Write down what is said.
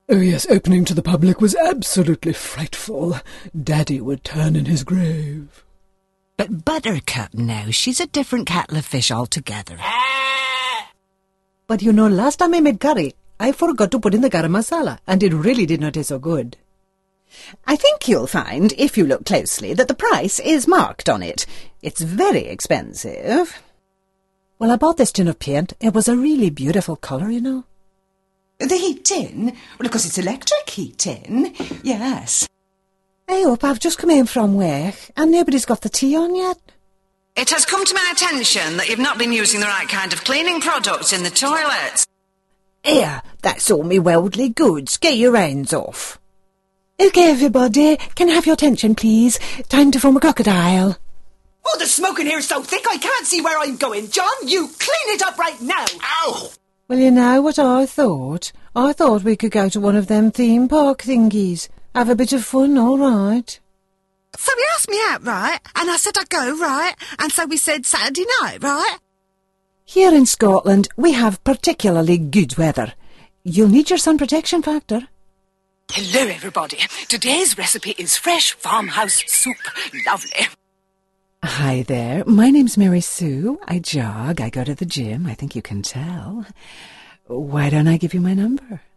Oh yes, opening to the public was absolutely frightful. Daddy would turn in his grave. But Buttercup now, she's a different kettle of fish altogether. But you know, last time I made curry, I forgot to put in the garam masala, and it really did not taste so good. I think you'll find, if you look closely, that the price is marked on it. It's very expensive. Well, I bought this tin of paint. It was a really beautiful colour, you know. The heat tin? Well, of course it's electric heat tin. Yes. Hey up, I've just come in from work, and nobody's got the tea on yet. It has come to my attention that you've not been using the right kind of cleaning products in the toilets. Here, that's all me worldly goods. Get your hands off. OK, everybody, can I have your attention, please? Time to form a crocodile. Oh, the smoke in here is so thick I can't see where I'm going. John, you clean it up right now. Ow! Well, you know what I thought? I thought we could go to one of them theme park thingies. Have a bit of fun, all right? So he asked me out, right? And I said I'd go, right? And so we said Saturday night, right? Here in Scotland, we have particularly good weather. You'll need your sun protection factor. Hello, everybody. Today's recipe is fresh farmhouse soup. Lovely. Hi there. My name's Mary Sue. I jog. I go to the gym. I think you can tell. Why don't I give you my number?